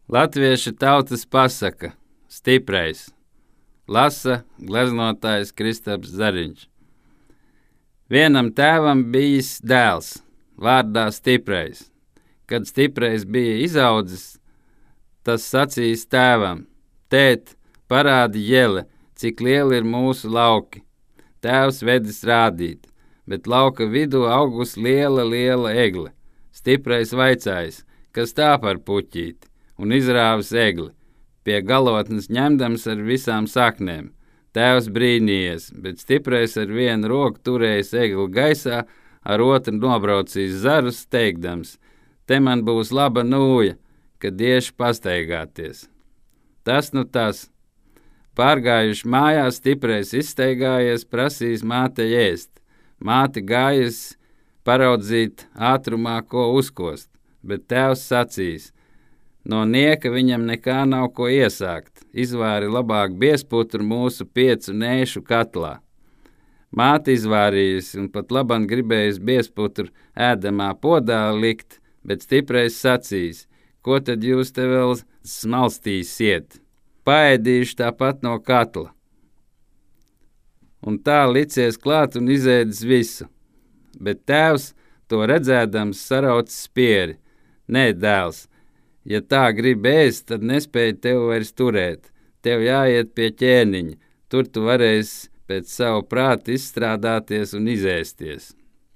Latviešu tautas pasaka stiprais. Lasa gleznotājs Kristaps Zariņš. Vienam tēvam bijis dēls, vārdā Stiprais. Kad Stiprais bija izaudzis, tas sacīs tēvam: tēt, parādi jele, cik lieli ir mūsu lauki. Tēvs vedis rādīt, bet lauka vidū augus liela egle. Stiprais vaicājis, kas tā par puķīti, un izrāvis egli, pie galotnes ņemdams ar visām saknēm. Tēvs brīnījies, bet Stiprais ar vienu roku turējis egli gaisā, ar otru nobraucījis zarus, teikdams: te man būs laba nūja, kad iešu pastaigāties. Tas nu tas. Pārgājuši mājās, Stiprais izsteigājies, prasījis mātei ēst. Māte gājas paraudzīt ātrumā, ko uzkost, bet tēvs sacīs: no nieka viņam nekā nav ko iesākt, izvāri labāk biezputru mūsu 5 nēšu katlā. Māte izvārījusi un pat labam gribējusi biezputru ēdamā podā likt, bet Stiprais sacīs: ko tad jūs te vēl smalstīsiet? Paēdīšu tāpat no katla. Un tā licies klāt un izēdis visu. Bet tēvs to redzēdams saraucis spieri: nē, dēls, ja tā grib ēst, tad nespēj tev vairs turēt. Tev jāiet pie ķēniņa, tur tu varēsi pēc savu prātu izstrādāties un izēsties.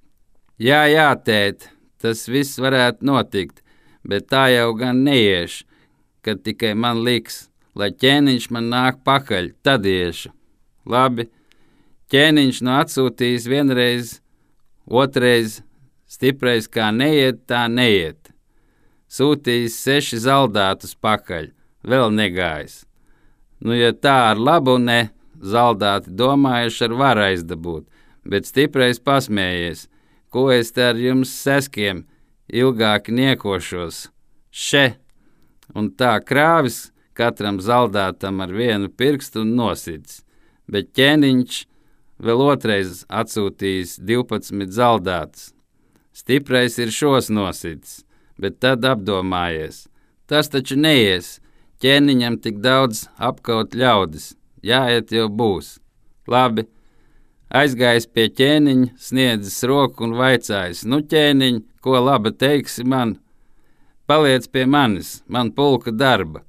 Jā, tēt, tas viss varētu notikt, bet tā jau gan neiešu, kad tikai man liks, lai ķēniņš man nāk pakaļ, tad iešu. Labi, ķēniņš nu atsūtījis vienreiz, otrais, Stiprais kā neiet, tā neiet. Sūtījis 6 zaldātus pakaļ, vēl negājis. Nu, ja tā ar labu ne, zaldāti domājuši ar varu aizdabūt, bet Stiprais pasmējies: ko es te ar jums seskiem ilgāk niekošos? Še! Un tā krāvis katram zaldātam ar vienu pirkstu un nosidis, bet ķēniņš vēl otrais atsūtījis 12 zaldātus. Stiprais ir šos nosidis, bet tad apdomājies: tas taču neies, ķēniņam tik daudz apkaut ļaudis, jāiet jau būs. Labi, aizgājis pie ķēniņa, sniedzis roku un vaicājis: nu, ķēniņ, ko laba teiksi man? Paliec pie manis, man pulka darba.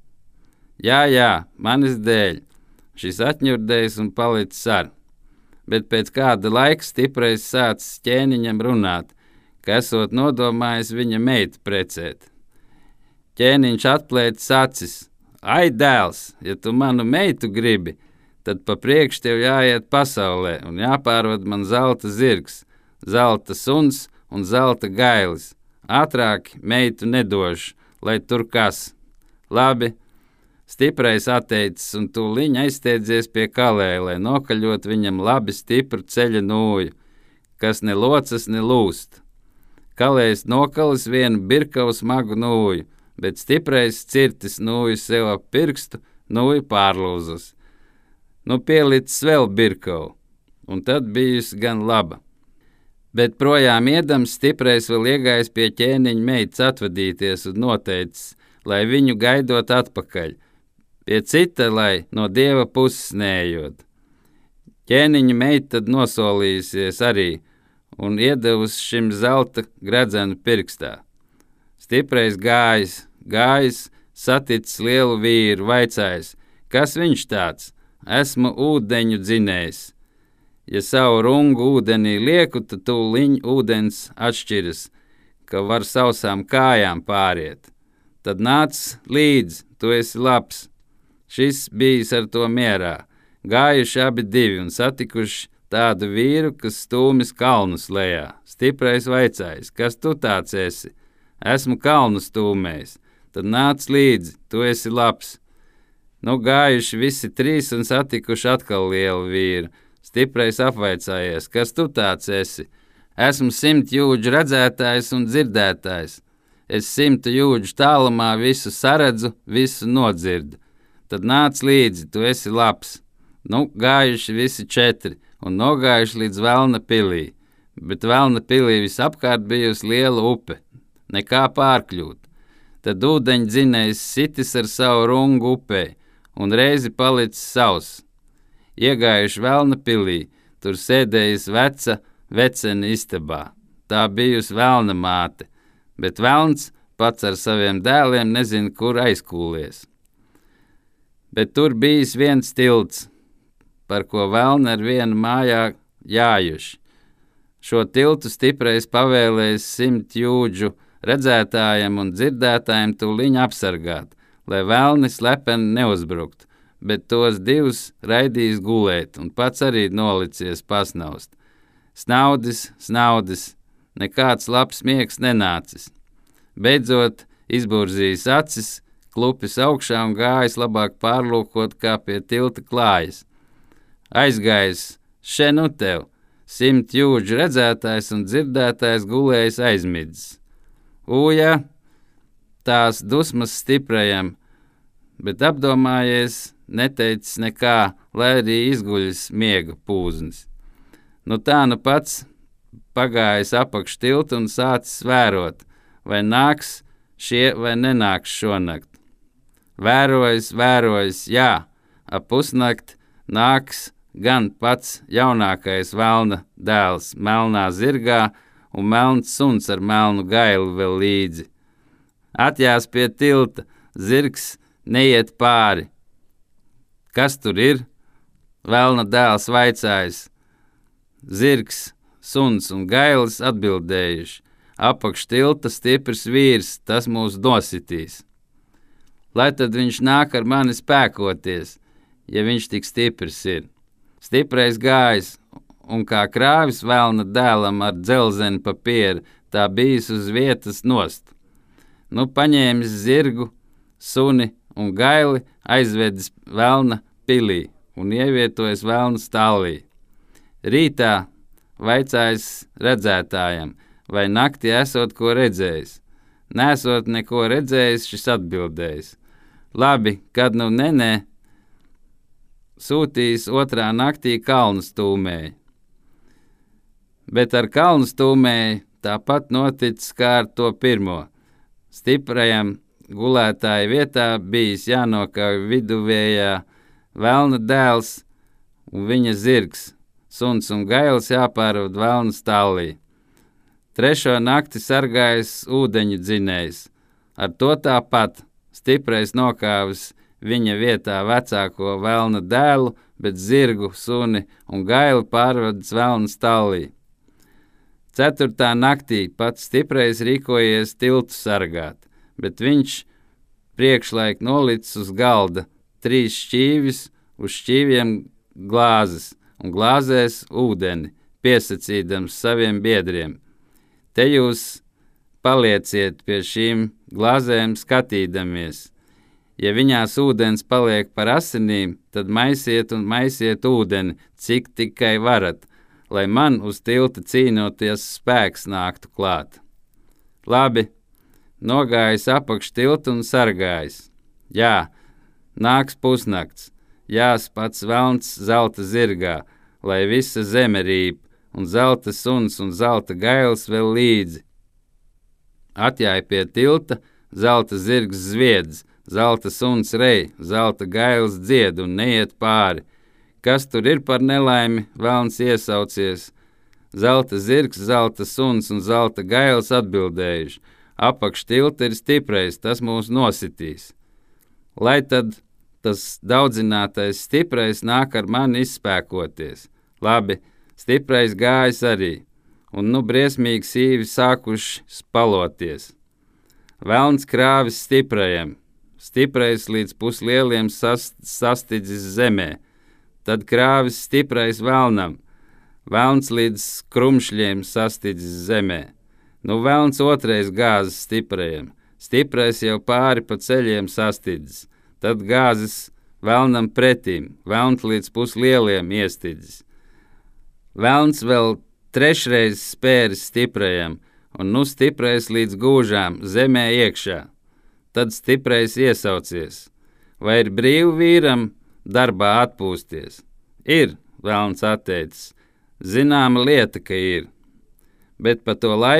Jā, manis dēļ. Šis atņurdējis un palicis ar. Bet pēc kāda laika Stiprais sācis ķēniņam runāt, ka esot nodomājis viņa meitu precēt. Ķēniņš atplēcis acis: ai, dēls, ja tu manu meitu gribi, tad pa priekš tev jāiet pasaulē un jāpārvad man zelta zirgs, zelta suns un zelta gailis. Ātrāk meitu nedošu, lai tur kas. Labi, Stiprais atteicis un tūliņ aizstiedzies pie kalēja, lai nokaļot viņam labi stipru ceļa nūju, kas ne locas, ne lūst. Kalējs nokalis vienu birkavu smagu nūju, bet Stiprais cirtis nūju sev ap pirkstu, nūju pārlūzus. Nu pielicis vēl birkavu, un tad bijusi gan laba. Bet projām iedams Stiprais vēl iegājis pie ķēniņa meitas atvadīties un noteicis, lai viņu gaidot atpakaļ, pie cita, lai no dieva puses neejot. Ķēniņa meita tad nosolījusies arī un iedevusi šim zelta gredzenu pirkstā. Stiprais gājis, saticis lielu vīru, vaicājis: kas viņš tāds? Esmu ūdeņu dzinējs. Ja savu rungu ūdenī lieku, tad tūliņ ūdens atšķiras, ka var sausām kājām pāriet. Tad nāc līdzi, tu esi labs. Šis bijis ar to mierā. Gājuši abi divi un satikuši tādu vīru, kas stūmis kalnus lejā. Stiprais vaicājis: kas tu tāds esi? Esmu kalnu stūmējis. Tad nāc līdzi, tu esi labs. Nu gājuši visi 3 un satikuši atkal lielu vīru. Stiprais apvaicājies: kas tu tāds esi? Esmu 100 jūdžu redzētājs un dzirdētājs. Es 100 jūdžu tālumā visu saredzu, visu nodzirdu. Tad nāc līdzi, tu esi labs. Nu, gājuši visi 4 un nogājuši līdz Velna pilī, bet Velna pilī visapkārt bijusi liela upe, nekā pārkļūt. Tad ūdeņdzinējs sitis ar savu rungu upē, un reizi palicis savs. Iegājuši velna pilī, tur sēdējis veca vecena istabā. Tā bijusi velna māte, bet velns pats ar saviem dēliem nezina, kur aizkūlies. Bet tur bijis viens tilts, par ko velni ar vienu mājā jājuši. Šo tiltu stiprais pavēlējis 100 jūdžu redzētājiem un dzirdētājiem tūliņ apsargāt, lai velni slepeni neuzbruktu, bet tos divus raidījis gulēt un pats arī nolicies pasnaust. Snaudis, nekāds labs miegs nenācis. Beidzot, izburzījis acis, klupis augšā un gājis labāk pārlūkot, kā pie tilta klājas. Aizgājis, še nu tev, 100 jūdžu redzētājs un dzirdētājs gulējis aizmidzis. Ūja, tās dusmas stiprajam, bet apdomājies, neteicis nekā, lai arī izguļis miega pūznis. Nu tā nu pats pagājis apakš tiltu un sācis vērot, vai nāks šie vai nenāks šonakt. Vērojis, jā, ap pusnakt nāks gan pats jaunākais velna dēls melnā zirgā un melns suns ar melnu gailu vēl līdzi. Atjās pie tilta, zirgs neiet pāri. Kas tur ir? Velna dēls vaicājis. Zirgs, suns un gailis atbildējuši. Apakš tilta stiprs vīrs, tas mūs nositīs. Lai tad viņš nāk ar mani spēkoties, ja viņš tik stiprs ir. Stiprais gājis, un kā krāvis velna dēlam ar dzelzeni papieru, tā bijis uz vietas nost. Nu paņēmis zirgu, suni un gaili, aizvedis velna pilī un ievietojis velna stālī. Rītā vaicājis redzētājam, vai naktī esot ko redzējis. Nesot neko redzējis, šis atbildējis. Labi, kad nu nenē, sūtījis otrā naktī kalnu stūmēji. Bet ar kalnu stūmēji tāpat noticis kā ar to pirmo. Stiprajam gulētāja vietā bijis jānokauj viduvējā velna dēls un viņa zirgs, suns un gailis jāpārved velna stālī. Trešo nakti sargājis ūdeņu dzinējs. Ar to tāpat stiprais nokāvis viņa vietā vecāko velna dēlu, bet zirgu, suni un gaili pārvedis velna stālī. Ceturtā naktī pats stiprais rīkojies tiltu sargāt, bet viņš priekšlaik nolicis uz galda 3 šķīvis, uz šķīviem glāzes un glāzēs ūdeni, piesacīdams saviem biedriem. Te jūs palieciet pie šīm glāzēm skatīdamies. Ja viņās ūdens paliek par asinīm, tad maisiet un maisiet ūdeni, cik tikai varat, lai man uz tilta cīnoties spēks nāktu klāt. Labi, nogājis apakš tiltu un sargājis. Jā, nāks pusnakts, jās pats velns zelta zirgā, lai visa zeme rīp, un zelta suns un zelta gailis vēl līdzi. Atjāja pie tilta, zelta zirgs zviedz, zelta suns rej, zelta gailis dzied un neiet pāri. Kas tur ir par nelaimi, velns iesaucies. Zelta zirgs, zelta suns un zelta gailis atbildējuši. Apakš tilta ir stiprais, tas mūs nositīs. Lai tad tas daudzinātais stiprais nāk ar mani izspēkoties. Labi, stiprais gājis arī, un nu briesmīgi sīvi sākuši spaloties. Velns krāvis stiprajam, stiprais līdz puslieliem sastidzis zemē, tad krāvis stiprais velnam, velns līdz krumšļiem sastidzis zemē. Nu velns otrais gāzes stiprajam, stiprais jau pāri pa ceļiem sastidzis, tad gāzes velnam pretīm, velns līdz puslieliem iestidzis. Velns vēl trešreiz spēris stiprajam, un nu stiprais līdz gūžām zemē iekšā. Tad stiprais iesaucies. Vai ir brīvi vīram darbā atpūsties? Ir, velns atteicis. Zināma lieta, ka ir. Bet pa to laiku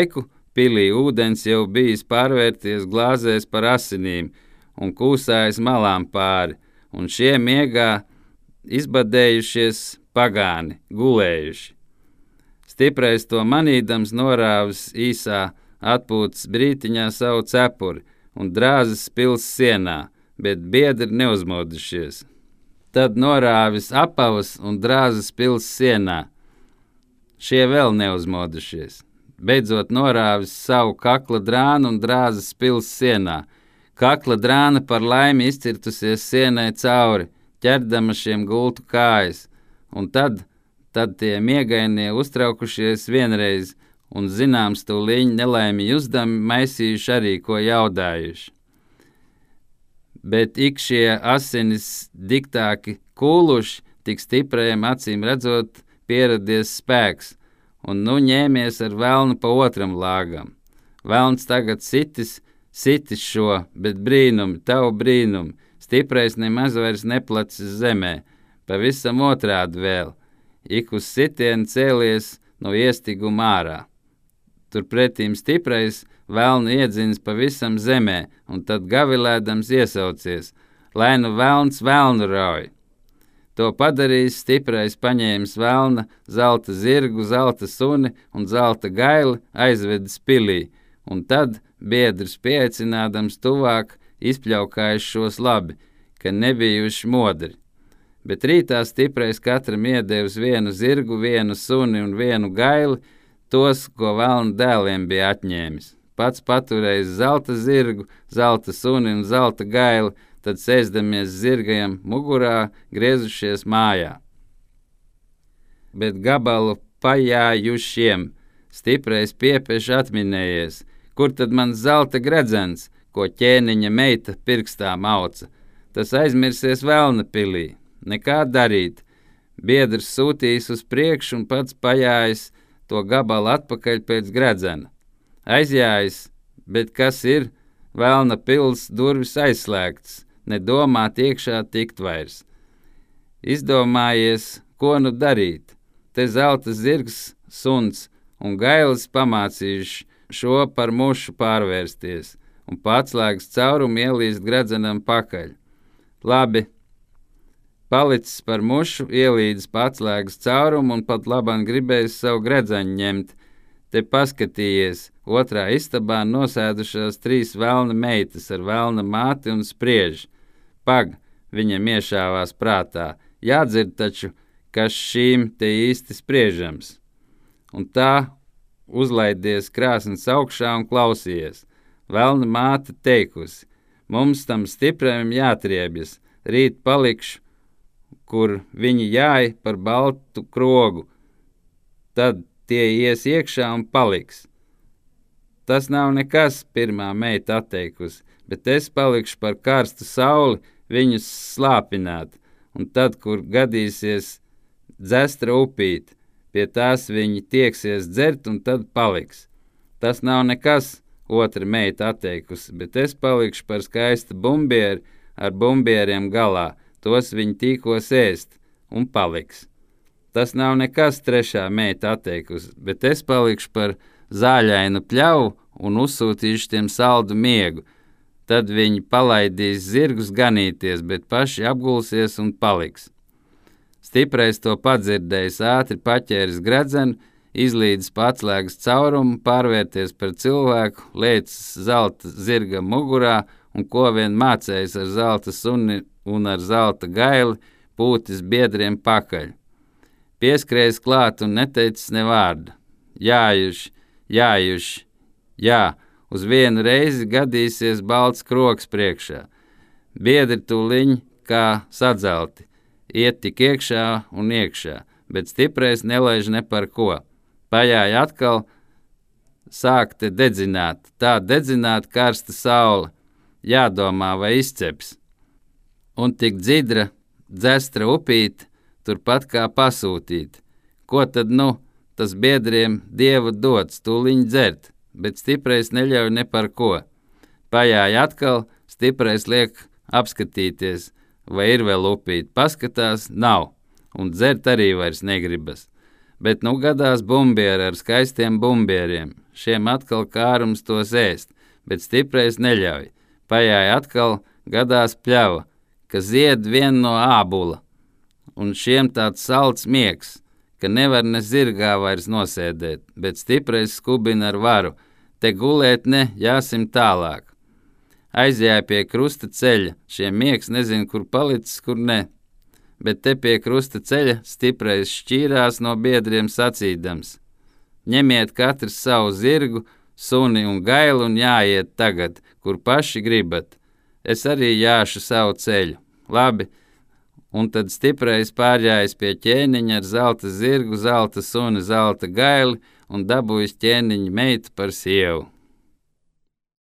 pilī ūdens jau bijis pārvērties glāzēs par asinīm un kūsājis malām pāri, un šie miegā izbadējušies pagāni, gulējuši. Stiprais to manīdams norāvis īsā atpūtas brītiņā savu cepuri un drāzis pils sienā, bet biedri neuzmodušies. Tad norāvis apavas un drāzis pils sienā. Šie vēl neuzmodušies. Beidzot norāvis savu kakla drānu un drāzis pils sienā. Kakla drāna par laimi izcirtusies sienai cauri, ķerdama šiem gultu kājas, un tad tie miegainie uztraukušies vienreiz un zināms tūliņ nelaimi jusdami maisījuši arī ko jaudājuši. Bet ik šie asinis diktāki kūluši, tik stiprajiem acīm redzot pieradies spēks, un nu ņēmies ar velnu pa otram lāgam. Velns tagad sitis šo, bet brīnumi, tavu brīnumi, stiprais nemaz vairs neplacis zemē, pavisam otrādi vēl, ik uz sitienu cēlies no iestiguma ārā. Turpretīm stiprais velnu iedzins pavisam zemē, un tad gavilēdams iesaucies, lai nu velns velnu rauj. To padarījis stiprais paņēmis velna, zelta zirgu, zelta suni un zelta gaili aizvedis pilī, un tad biedrus pieaicinādams tuvāk izpļaukājis šos labi, ka nebijuši modri. Bet rītā stiprais katram iedevis vienu zirgu, vienu suni un vienu gaili, tos, ko velna dēliem bija atņēmis. Pats paturējis zelta zirgu, zelta suni un zelta gaili, tad sēsdamies zirgajam mugurā, griezušies mājā. Bet gabalu pajājušiem stiprais piepeši atminējies, kur tad mans zelta gredzens, ko ķēniņa meita pirkstā mauca. Tas aizmirsies velna pilī. Nekā darīt. Biedrs sūtījis uz priekšu un pats pajājis to gabalu atpakaļ pēc gredzena. Aizjājis, bet kas ir? Velna pils durvis aizslēgts, nedomāt iekšā tikt vairs. Izdomājies, ko nu darīt. Te zelta zirgs, suns un gailis pamācījuši šo par mušu pārvērsties un pātslēgas caurumu ielīst gredzenam pakaļ. Labi, palicis par mušu, ielīdis pātslēgas caurumu un pat labāk gribējis savu gredzeņu ņemt. Te paskatījies, otrā istabā nosēdušās 3 velna meitas ar velna māti un spriež. Pag, viņam iešāvās prātā, jādzird taču, kas šīm te īsti spriežams. Un tā uzlaidies krāsns augšā un klausījies. Velna māte teikusi, mums tam stipram jātriebjas, rīt palikšu, kur viņi jāj par baltu krogu. Tad tie ies iekšā un paliks. Tas nav nekas, pirmā meita atteikusi, bet es palikšu par karstu sauli viņus slāpināt, un tad, kur gadīsies dzestra upīt, pie tās viņi tieksies dzert un tad paliks. Tas nav nekas, otra meita atteikusi, bet es palikšu par skaistu bumbieri ar bumbieriem galā, tos viņi tīkos ēst un paliks. Tas nav nekas, trešā meita atteikusi, bet es palikšu par zāļainu pļauju un uzsūtīšu tiem saldu miegu. Tad viņi palaidīs zirgus ganīties, bet paši apgulsies un paliks. Stiprais to padzirdējis, ātri paķēris gredzenu, izlīdis pātslēgas caurumu, pārvērties par cilvēku, lēcis zelta zirga mugurā un ko vien mācējis ar zelta suni un ar zelta gaili, pūtis biedriem pakaļ. Pieskrējis klāt un neteicis ne vārda. Jājuši, jā, uz vienu reizi gadīsies balts kroks priekšā. Biedri tūliņ kā sadzelti, iet tik iekšā un iekšā, bet stiprais nelaiž ne par ko. Pajāja atkal, sāk te dedzināt, tā dedzināt karsta saule, jādomā vai izceps. Un tik dzidra, dzestra upīt, turpat kā pasūtīt. Ko tad nu, tas biedriem dievu dots, tūliņ dzert, bet stiprais neļauj ne par ko. Pajāja atkal, stiprais liek apskatīties, vai ir vēl upīt, paskatās, nav, un dzert arī vairs negribas. Bet nu gadās bumbieri ar skaistiem bumbieriem. Šiem atkal kārums tos ēst, bet stiprais neļauj. Pajāja atkal gadās pļava, ka zied vien no ābula. Un šiem tāds salds miegs, ka nevar ne zirgā vairs nosēdēt, bet stiprais skubina ar varu. Te gulēt ne, jāsim tālāk. Aizjāja pie krusta ceļa, šiem miegs nezin, kur palicis, kur ne. Bet te pie krusta ceļa stiprais šķīrās no biedriem sacīdams: ņemiet katrs savu zirgu, suni un gailu un jāiet tagad, kur paši gribat. Es arī jāšu savu ceļu. Labi, un tad stiprais pārjājis pie ķēniņa ar zelta zirgu, zelta suni, zelta gaili un dabūjis ķēniņa meitu par sievu.